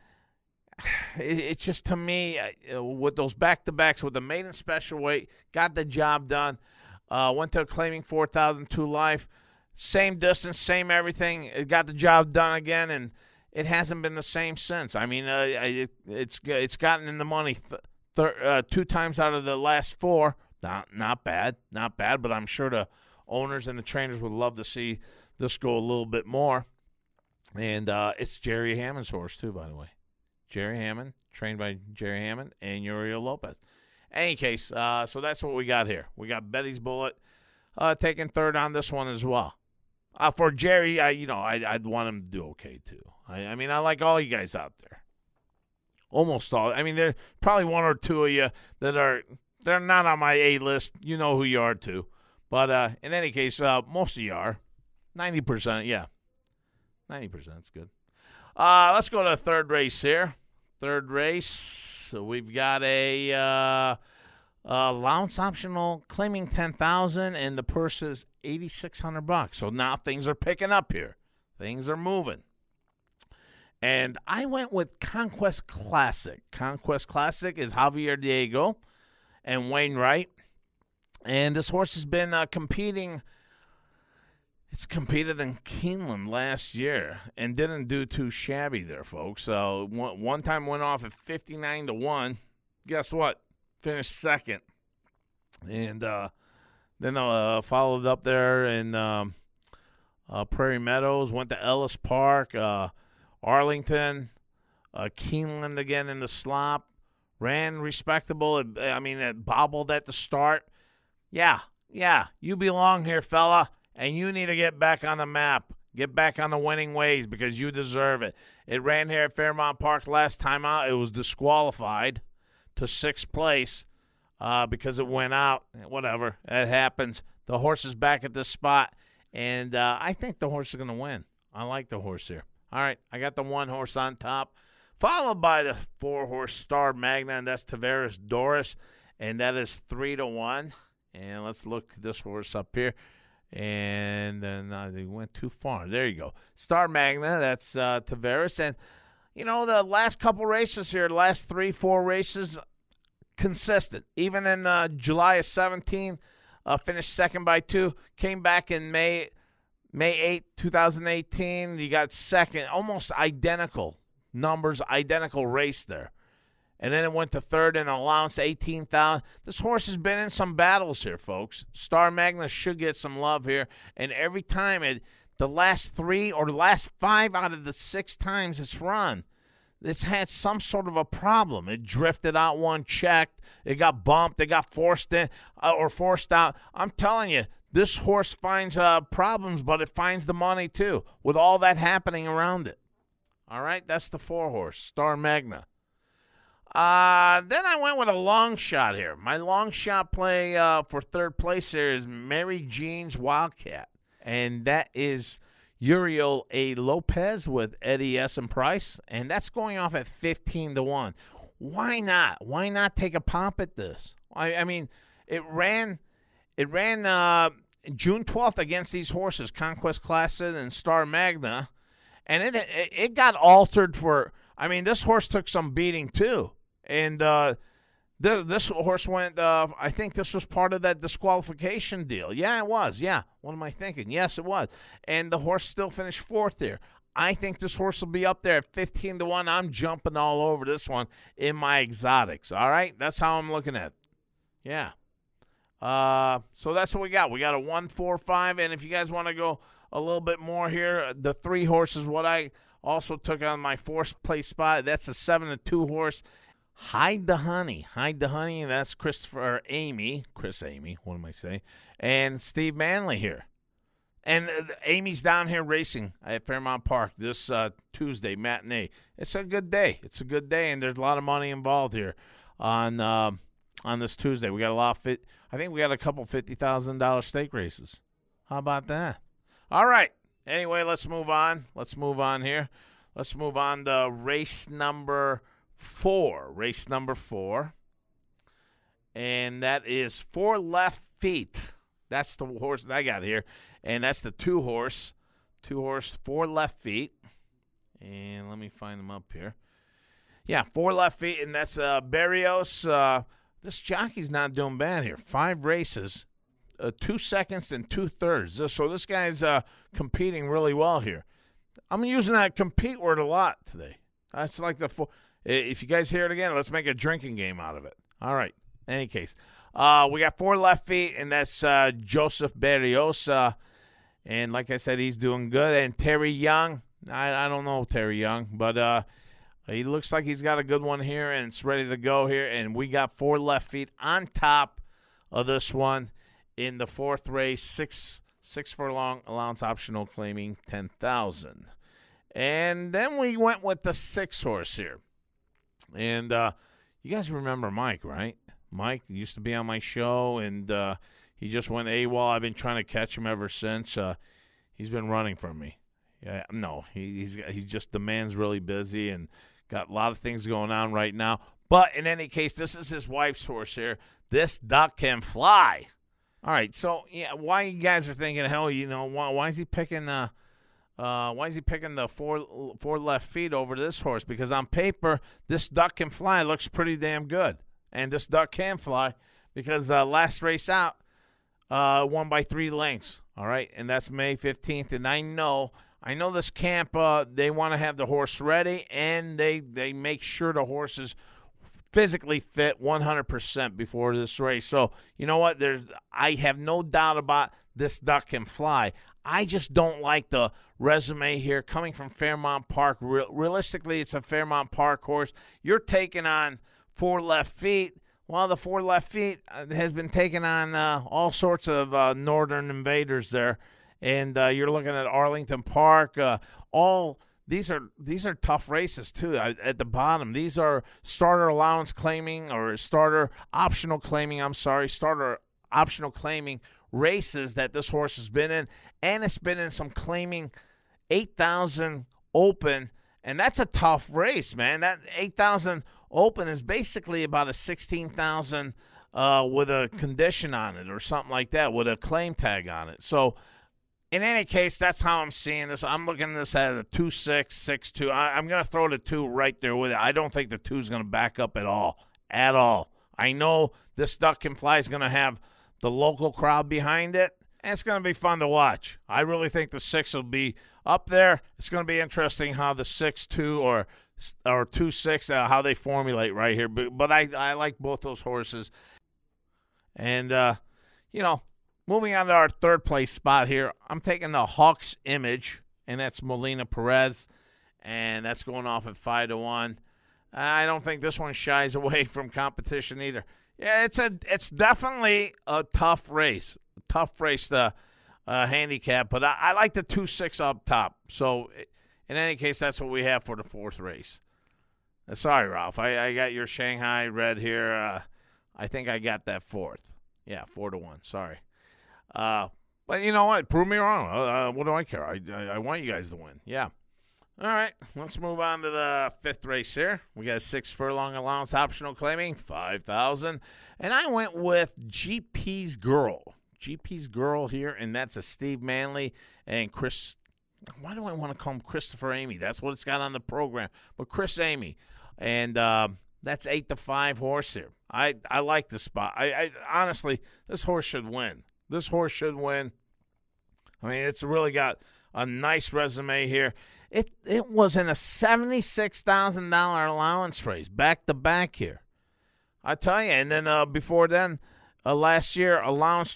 it's just, to me, with those back-to-backs with the maiden special weight, got the job done. Went to a Claiming 4,000 2 life. Same distance, same everything. It got the job done again, and it hasn't been the same since. I mean, it's gotten in the money 2 times out of the last 4. Not bad, but I'm sure the owners and the trainers would love to see this go a little bit more. And it's Jerry Hammond's horse, too, by the way. Jerry Hammond, trained by Jerry Hammond and Uriel Lopez. Any case, so that's what we got here. We got Betty's Bullet taking third on this one as well. For Jerry, I'd want him to do okay, too. I mean, I like all you guys out there. Almost all. I mean, there's probably 1 or 2 of you they're not on my A list. You know who you are, too. But in any case, most of you are. 90%, yeah. 90% is good. Let's go to the third race here. Third race, so we've got a allowance optional claiming $10,000, and the purse is $8,600. So now things are picking up here. Things are moving. And I went with Conquest Classic. Conquest Classic is Javier Diego and Wayne Wright. And this horse has been competing. It's competed in Keeneland last year and didn't do too shabby there, folks. So one time went off at 59-1. Guess what? Finished second. And then followed up there in Prairie Meadows, went to Ellis Park, Arlington, Keeneland again in the slop. Ran respectable. It bobbled at the start. Yeah, you belong here, fella, and you need to get back on the map. Get back on the winning ways because you deserve it. It ran here at Fairmount Park last time out. It was disqualified to 6th place because it went out. Whatever. It happens. The horse is back at this spot, and I think the horse is going to win. I like the horse here. All right, I got the 1 horse on top, followed by the 4-horse Star Magna, and that's Tavares Doris, and that is 3-1. And let's look this horse up here. And then they went too far. There you go. Star Magna, that's Tavares. And, the last couple races here, the last 3-4 races, consistent. Even in July of 17, finished second by 2. Came back in May 8, 2018. You got second. Almost identical numbers, identical race there. And then it went to third in allowance, 18,000. This horse has been in some battles here, folks. Star Magna should get some love here. And every time the last 3 or the last 5 out of the 6 times it's run, it's had some sort of a problem. It drifted out one checked. It got bumped. It got forced in or forced out. I'm telling you, this horse finds problems, but it finds the money too with all that happening around it. All right, that's the 4-horse, Star Magna. Then I went with a long shot here. My long shot play for third place here is Mary Jean's Wildcat. And that is Uriel A. Lopez with Eddie S. and Price. And that's going off at 15-1. Why not? Why not take a pop at this? I mean, it ran June 12th against these horses, Conquest Classic and Star Magna. And it got altered for, this horse took some beating too. And this horse went, I think this was part of that disqualification deal. Yeah, it was. Yeah. What am I thinking? Yes, it was. And the horse still finished 4th there. I think this horse will be up there at 15-1. I'm jumping all over this one in my exotics. All right? That's how I'm looking at it. Yeah. So that's what we got. We got a 1, 4, 5. And if you guys want to go a little bit more here, the 3 horses, what I also took on my 4th place spot, that's a 7-2 horse. Hide the Honey. Hide the Honey, and that's Chris Amy, what am I saying? And Steve Manley here. And Amy's down here racing at Fairmount Park this Tuesday matinee. It's a good day. It's a good day, and there's a lot of money involved here on this Tuesday. We got a lot of I think we got a couple $50,000 stake races. How about that? All right. Anyway, let's move on. Let's move on here. Let's move on to race number 4. Race number 4. And that is 4 Left Feet. That's the horse that I got here. And that's the 2-horse 2-horse, 4 left feet. And let me find them up here. Yeah, 4 left feet, and that's Barrios. This jockey's not doing bad here. 5 races, 2 seconds and 2/3. So this guy's competing really well here. I'm using that compete word a lot today. That's like the 4. If you guys hear it again, let's make a drinking game out of it. All right. In any case, we got 4 left feet, and that's Joseph Barrios. And like I said, he's doing good. And Terry Young, I don't know Terry Young, but he looks like he's got a good one here, and it's ready to go here. And we got 4 left feet on top of this one in the 4th race, 6 furlong allowance optional claiming 10,000. And then we went with the 6 horse here. And you guys remember Mike, right? Mike used to be on my show, and he just went AWOL. I've been trying to catch him ever since. He's been running from me. Yeah, no, he's just, the man's really busy and got a lot of things going on right now. But in any case, this is his wife's horse here. This duck can fly. All right, so yeah, why you guys are thinking, hell, why is he picking the 4 left feet over this horse? Because on paper, this duck can fly looks pretty damn good, and this duck can fly because last race out won by 3 lengths. All right, and that's May 15th, and I know this camp, they want to have the horse ready, and they make sure the horse is physically fit 100% before this race. So, you know what? I have no doubt about this duck can fly. I just don't like the resume here coming from Fairmount Park. Realistically, it's a Fairmount Park horse. You're taking on 4 left feet. Well, the 4 left feet has been taking on all sorts of northern invaders there. And you're looking at Arlington Park. These are tough races too. At the bottom, these are starter allowance claiming or starter optional claiming. Starter optional claiming races that this horse has been in, and it's been in some claiming 8,000 open, and that's a tough race, man. That 8,000 open is basically about a 16,000 with a condition on it or something like that, with a claim tag on it. So. In any case, that's how I'm seeing this. I'm looking at this at a 2-6, 6-2. I'm going to throw the 2 right there with it. I don't think the 2 is going to back up at all. At all. I know this duck can fly is going to have the local crowd behind it, and it's going to be fun to watch. I really think the 6 will be up there. It's going to be interesting how the 6-2 or 2-6, how they formulate right here. But I like both those horses. And, moving on to our 3rd place spot here, I'm taking the Hawks Image, and that's Molina Perez, and that's going off at 5-1. I don't think this one shies away from competition either. Yeah, it's definitely a tough race to handicap, but I like the 2-6 up top. So in any case, that's what we have for the 4th race. Sorry, Ralph, I got your Shanghai red here. I think I got that 4th. Yeah, 4-1. Sorry. But you know what? Prove me wrong. What do I care? I want you guys to win. Yeah. All right. Let's move on to the 5th race here. We got 6 furlong allowance optional claiming 5,000, and I went with GP's Girl. GP's Girl here, and that's a Steve Manley and Chris. Why do I want to call him Christopher Amy? That's what it's got on the program. But Chris Amy, and that's 8-5 horse here. I like the spot. I honestly, this horse should win. This horse should win. I mean, it's really got a nice resume here. It was in a $76,000 allowance race, back-to-back here. I tell you, and then before then, last year, allowance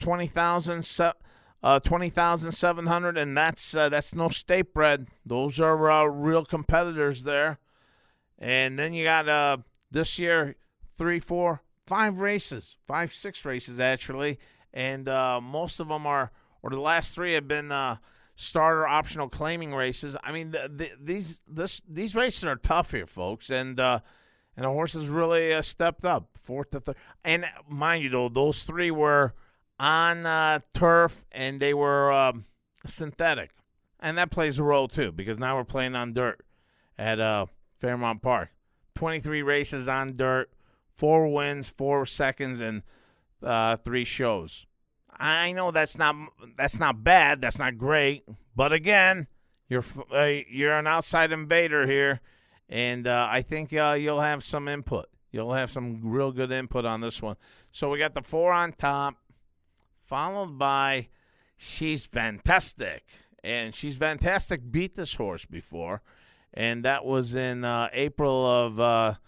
$20,700, and that's no state bred. Those are real competitors there. And then you got this year 3, 4, 5 races, 5, 6 races actually. And most of them are, or the last 3 have been starter optional claiming races. I mean, these races are tough here, folks, and the horses really stepped up 4th to 3rd. And mind you, though, those 3 were on turf and they were synthetic, and that plays a role too because now we're playing on dirt at Fairmount Park. 23 races on dirt, 4 wins, 4 seconds, and 3 shows. I know that's not bad. That's not great. But again, You're an outside invader here, and I think you'll have some input. You'll have some real good input on this one. So we got the 4 on top, followed by She's Fantastic. And She's Fantastic beat this horse before, and that was in April of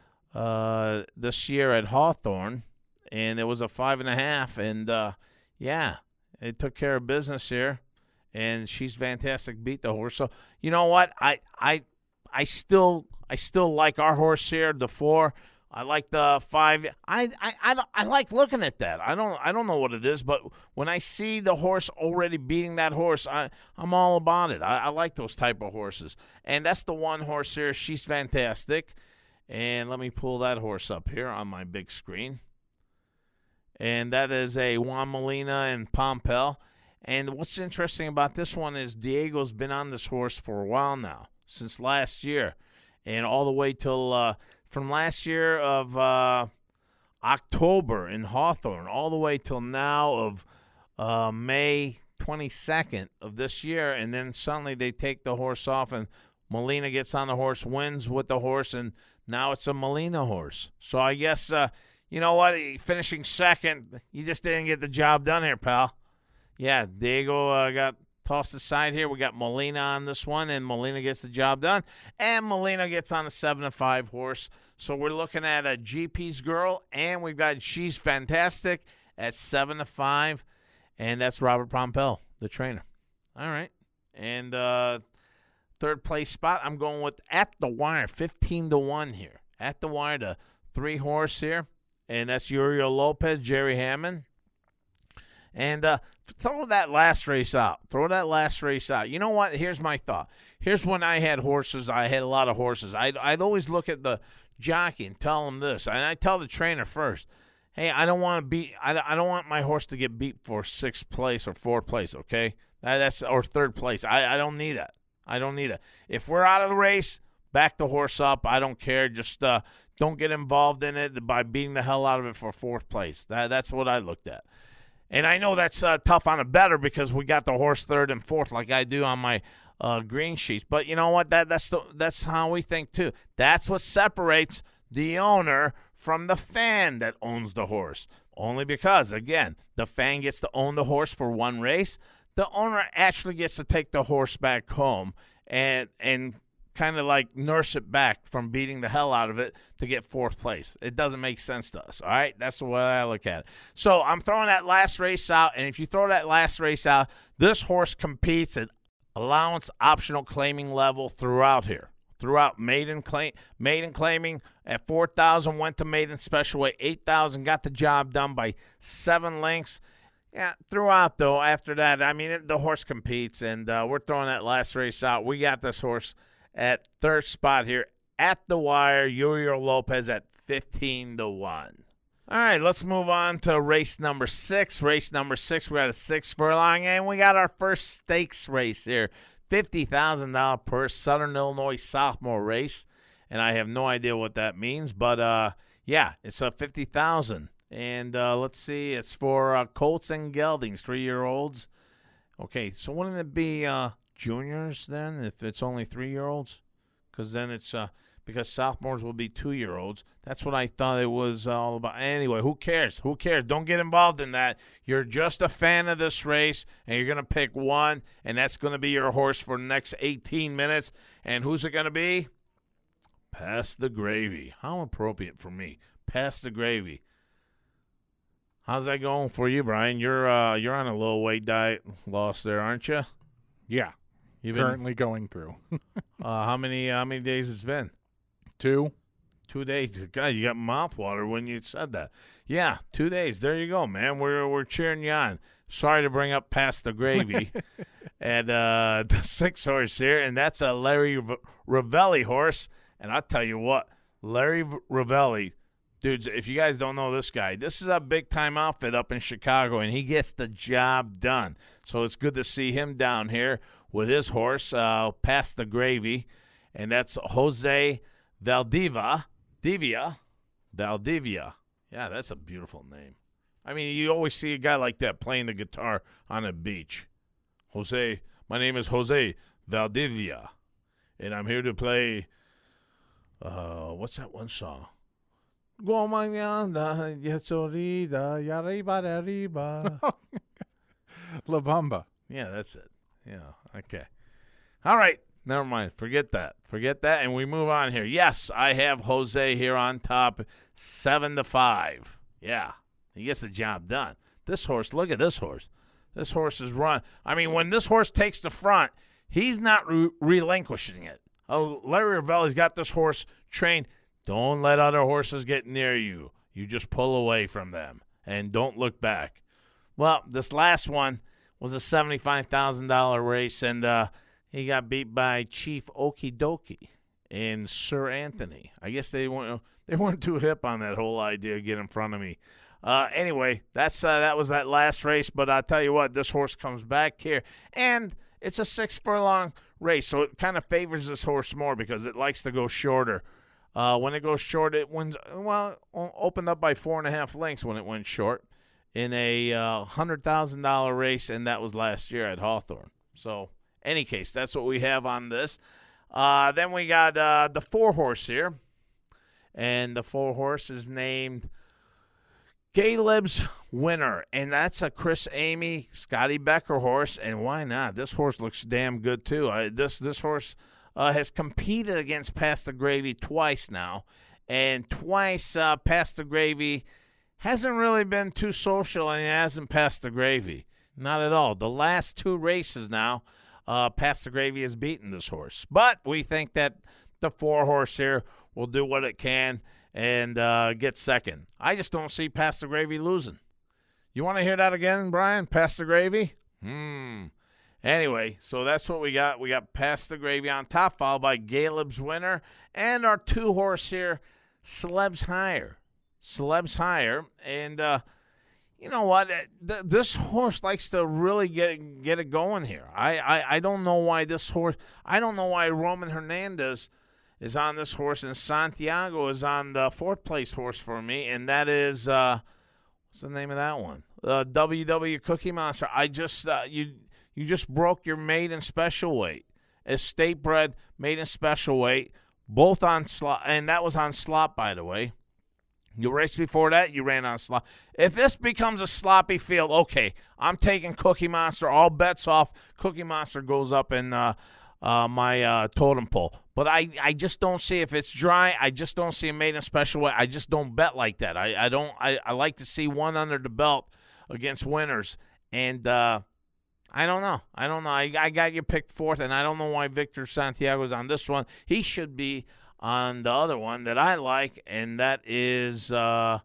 this year at Hawthorne, and it was a 5.5, and yeah, it took care of business here, and She's Fantastic beat the horse. So you know what, I still like our horse here, the 4. I like the 5. I like looking at that. I don't know what it is, but when I see the horse already beating that horse, I'm all about it. I like those type of horses, and that's the 1 horse here. She's Fantastic, and let me pull that horse up here on my big screen, and that is a Juan Molina and Pompel. And what's interesting about this one is Diego's been on this horse for a while now, since last year, and all the way till from last year of October in Hawthorne all the way till now of May 22nd of this year, and then suddenly they take the horse off, and Molina gets on the horse, wins with the horse, and now it's a Molina horse. So I guess, you know what, finishing second, you just didn't get the job done here, pal. Yeah, Diego got tossed aside here. We got Molina on this one, and Molina gets the job done. And Molina gets on a 7-5 horse. So we're looking at a GP's Girl, and we've got She's Fantastic at 7-5, and that's Robert Pompel, the trainer. All right. And third place spot, I'm going with At the Wire, 15-1 here. At the Wire, the 3 horse here, and that's Uriel Lopez, Jerry Hammond. And throw that last race out. Throw that last race out. You know what? Here's my thought. Here's when I had horses. I had a lot of horses. I'd always look at the jockey and tell him this. And I tell the trainer first, hey, I don't want my horse to get beat for 6th place or 4th place, okay? That's or 3rd place. I don't need that. I don't need it. If we're out of the race, back the horse up. I don't care. Just don't get involved in it by beating the hell out of it for 4th place. That's what I looked at. And I know that's tough on a bettor because we got the horse 3rd and 4th like I do on my green sheets. But you know what? That's how we think too. That's what separates the owner from the fan that owns the horse. Only because, again, the fan gets to own the horse for 1 race. The owner actually gets to take the horse back home and kind of like nurse it back from beating the hell out of it to get 4th place. It doesn't make sense to us, all right? That's the way I look at it. So I'm throwing that last race out, and if you throw that last race out, this horse competes at allowance optional claiming level throughout here. Throughout maiden claiming at 4,000, went to maiden special weight 8,000, got the job done by 7 lengths. Yeah, throughout, though, after that, I mean, the horse competes, and we're throwing that last race out. We got this horse at 3rd spot here, At the Wire, Uriel Lopez at 15-1. All right, let's move on to race number 6. Race number 6, we got a 6 furlong, and we got our first stakes race here. $50,000 purse, Southern Illinois sophomore race, and I have no idea what that means, but yeah, it's a $50,000. And let's see, it's for colts and geldings, 3-year-olds. Okay, so wouldn't it be juniors then if it's only 3-year-olds? Because then it's because sophomores will be 2-year-olds. That's what I thought it was all about. Anyway, who cares? Who cares? Don't get involved in that. You're just a fan of this race, and you're going to pick one, and that's going to be your horse for the next 18 minutes. And who's it going to be? Pass the Gravy. How appropriate for me. Pass the Gravy. How's that going for you, Brian? You're on a low weight diet loss there, aren't you? Yeah. Currently going through. How many days it's been? 2. 2 days. God, you got mouthwater when you said that. Yeah, 2 days. There you go, man. We're cheering you on. Sorry to bring up Past the Gravy. And the 6 horse here, and that's a Larry Ravelli horse. And I'll tell you what, Larry Ravelli, dudes, if you guys don't know this guy, this is a big-time outfit up in Chicago, and he gets the job done. So it's good to see him down here with his horse, Past the Gravy, and that's Jose Valdivia. Yeah, that's a beautiful name. I mean, you always see a guy like that playing the guitar on a beach. My name is Jose Valdivia. And I'm here to play, what's that one song? Go mañana, yesorida, yariba, arriba. La Bamba. Yeah, that's it. Yeah, okay. All right, never mind. Forget that. And we move on here. Yes, I have Jose here on top, 7-5. Yeah, he gets the job done. This horse, look at this horse. This horse is run. I mean, when this horse takes the front, he's not relinquishing it. Oh, Larry Ravelli's got this horse trained. Don't let other horses get near you. You just pull away from them and don't look back. Well, this last one was a $75,000 race, and he got beat by Chief Okie Dokie and Sir Anthony. I guess they weren't too hip on that whole idea, get in front of me. Anyway, that was that last race, but I'll tell you what, this horse comes back here, and it's a 6-furlong race, so it kind of favors this horse more because it likes to go shorter. When it goes short, it wins. Well, opened up by 4.5 lengths when it went short in a $100,000 race, and that was last year at Hawthorne. So, any case, that's what we have on this. Then we got the 4-horse here, and the 4-horse is named Caleb's Winner, and that's a Chris Amy, Scotty Becker horse, and why not? This horse looks damn good, too. This horse has competed against Pass the Gravy twice now, and twice Pass the Gravy hasn't really been too social, and he hasn't passed the gravy. Not at all. The last 2 races now, Pass the Gravy has beaten this horse. But we think that the 4-horse here will do what it can and get second. I just don't see Pass the Gravy losing. You want to hear that again, Brian? Pass the Gravy? Anyway, so that's what we got. We got Pass the Gravy on top, followed by Caleb's Winner, and our 2-horse here, Celeb's Higher. Celeb's Higher, and you know what? This horse likes to really get it going here. I don't know why this horse. I don't know why Roman Hernandez is on this horse, and Santiago is on the 4th-place horse for me, and that is what's the name of that one? WW Cookie Monster. I just you just broke your maiden special weight, estate bred maiden special weight, both on slot, and that was on slot, by the way. The race before that, you ran on slop. If this becomes a sloppy field, okay, I'm taking Cookie Monster. All bets off. Cookie Monster goes up in my totem pole. But I just don't see, if it's dry, I just don't see a maiden special weight. I just don't bet like that. I like to see one under the belt against winners. And I don't know. I got you picked 4th, and I don't know why Victor Santiago's on this one. He should be on the other one that I like, and that is where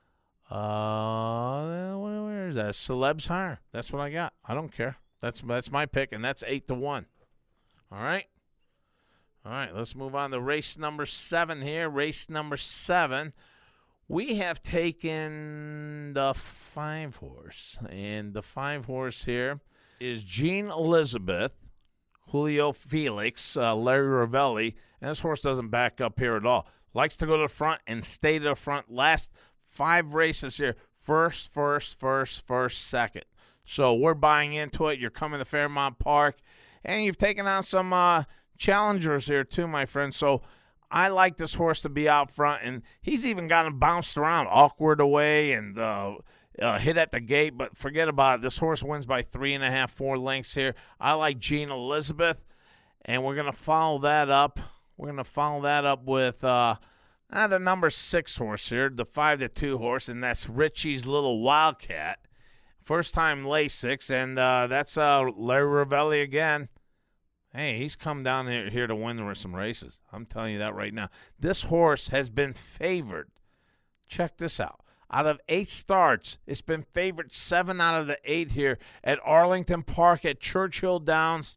is that? Celeb's Higher. That's what I got. I don't care. That's my pick, and that's 8-1. All right, let's move on to race number 7 here. Race number 7, we have taken the 5-horse, and the 5-horse here is Jean Elizabeth, Julio Felix, Larry Ravelli, and this horse doesn't back up here at all. Likes to go to the front and stay to the front. Last 5 races here, first, second. So we're buying into it. You're coming to Fairmount Park, and you've taken on some challengers here too, my friend. So I like this horse to be out front, and he's even got him bounced around, awkward away, and hit at the gate, but forget about it. This horse wins by 3.5, 4 lengths here. I like Jean Elizabeth, and we're going to follow that up. We're going to follow that up with the number 6 horse here, the 5-2 horse, and that's Richie's Little Wildcat. First time Lasix, and that's Larry Ravelli again. Hey, he's come down here to win some races. I'm telling you that right now. This horse has been favored. Check this out. Out of 8 starts, it's been favored 7 out of the 8 here at Arlington Park, at Churchill Downs.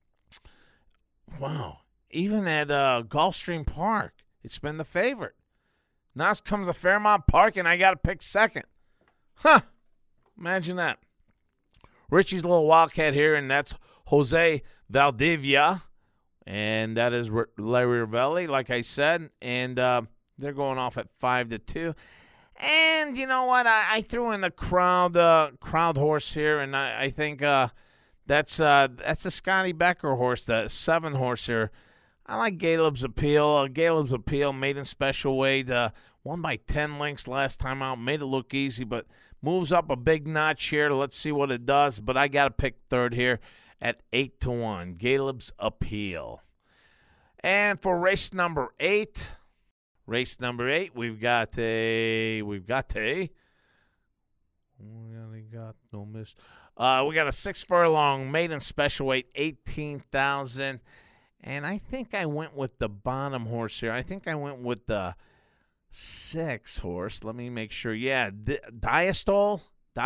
Wow. Even at Gulfstream Park, it's been the favorite. Now it comes to Fairmount Park, and I got to pick second. Huh. Imagine that. Richie's Little Wildcat here, and that's Jose Valdivia. And that is Larry Ravelli, like I said. And they're going off at 5-2. And you know what? I threw in the crowd horse here, and I think That's a Scotty Becker horse, the 7 horse here. I like Galeb's Appeal. Galeb's Appeal, maiden special weight, won by 10 lengths last time out. Made it look easy, but moves up a big notch here. Let's see what it does. But I got to pick third here at 8-1. Galeb's Appeal. And for race number 8, we've got a we got a 6 furlong maiden special weight, 18,000. And I think I went with the bottom horse here. I think I went with the 6 horse. Let me make sure. Yeah, Diastole.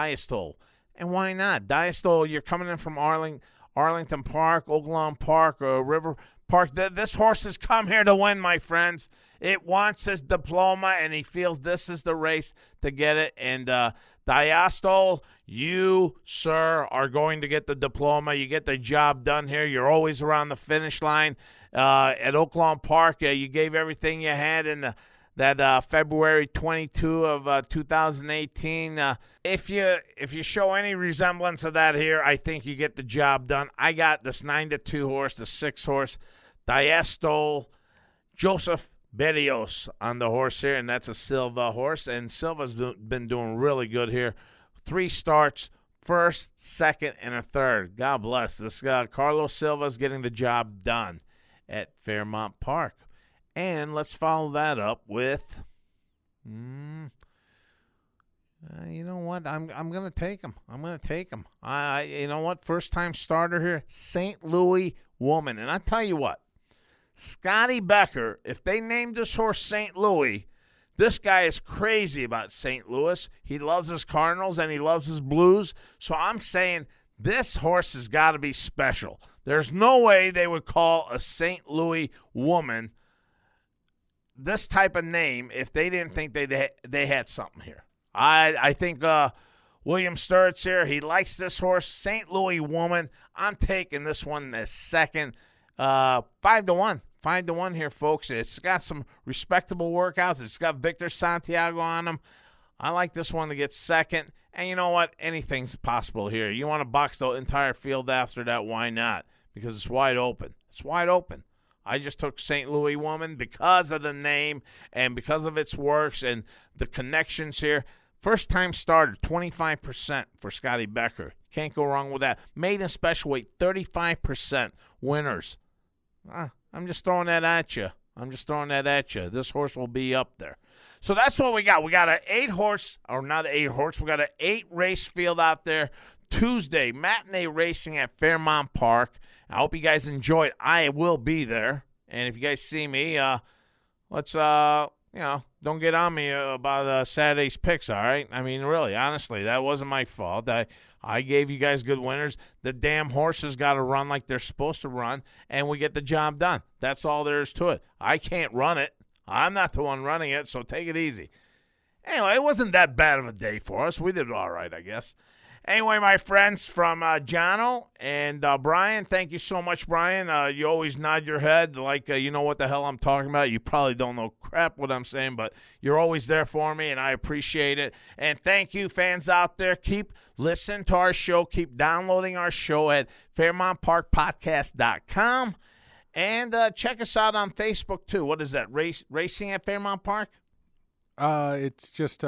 And why not? Diastole, you're coming in from Arlington Park, Oaklawn Park, River Park. This horse has come here to win, my friends. It wants his diploma, and he feels this is the race to get it. And Diastole, you, sir, are going to get the diploma. You get the job done here. You're always around the finish line. At Oaklawn Park, you gave everything you had in that February 22 of 2018. If you show any resemblance of that here, I think you get the job done. I got this 9-2 horse, the 6 horse, Diastole, Joseph Berrios on the horse here, and that's a Silva horse. And Silva's been doing really good here. 3 starts, first, second, and a third. God bless. This guy, Carlos Silva's getting the job done at Fairmount Park. And let's follow that up with, you know what? I'm going to take him. You know what? First-time starter here, St. Louis Woman. And I tell you what, Scotty Becker, if they named this horse St. Louis, this guy is crazy about St. Louis. He loves his Cardinals and he loves his Blues. So I'm saying this horse has got to be special. There's no way they would call a St. Louis Woman this type of name if they didn't think they had something here. I think William Sturtz here, he likes this horse, St. Louis Woman. I'm taking this one as second. 5-1. 5-1 here, folks. It's got some respectable workouts. It's got Victor Santiago on them. I like this one to get second. And you know what? Anything's possible here. You want to box the entire field after that, why not? Because it's wide open. It's wide open. I just took St. Louis Woman because of the name and because of its works and the connections here. First-time starter, 25% for Scotty Becker. Can't go wrong with that. Maiden special weight, 35% winners. I'm just throwing that at you. This horse will be up there. So that's what we got. We got an 8-horse, or not an 8-horse, we got an 8-race field out there. Tuesday, matinee racing at Fairmount Park. I hope you guys enjoy it. I will be there. And if you guys see me, let's, don't get on me about Saturday's picks, all right? I mean, really, honestly, that wasn't my fault. I gave you guys good winners. The damn horses got to run like they're supposed to run, and we get the job done. That's all there is to it. I can't run it. I'm not the one running it, so take it easy. Anyway, it wasn't that bad of a day for us. We did all right, I guess. Anyway, my friends, from Jono and Brian, thank you so much, Brian. You always nod your head like you know what the hell I'm talking about. You probably don't know crap what I'm saying, but you're always there for me, and I appreciate it. And thank you, fans out there. Keep listening to our show. Keep downloading our show at FairmountParkPodcast.com. And check us out on Facebook, too. What is that, Racing at Fairmount Park? It's just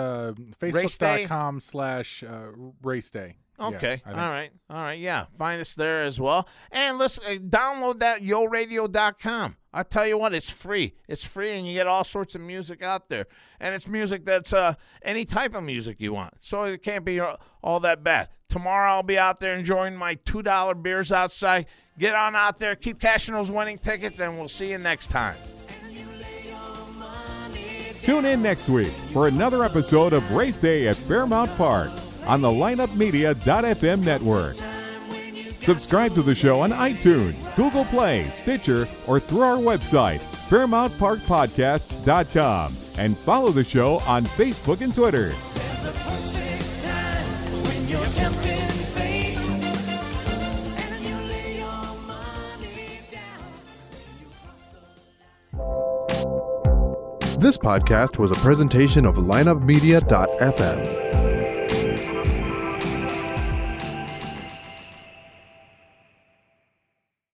Facebook.com/race day. Okay. Yeah, all right. Yeah. Find us there as well. And listen, download that yoradio.com. I tell you what, it's free. It's free, and you get all sorts of music out there. And it's music that's any type of music you want. So it can't be all that bad. Tomorrow I'll be out there enjoying my $2 beers outside. Get on out there. Keep cashing those winning tickets, and we'll see you next time. Tune in next week for another episode of Race Day at Fairmount Park on the lineupmedia.fm network. Subscribe to the show on iTunes, Google Play, Stitcher, or through our website, FairmountParkPodcast.com, and follow the show on Facebook and Twitter. There's a perfect time when you're tempting fate, and you lay your money down. This podcast was a presentation of lineupmedia.fm.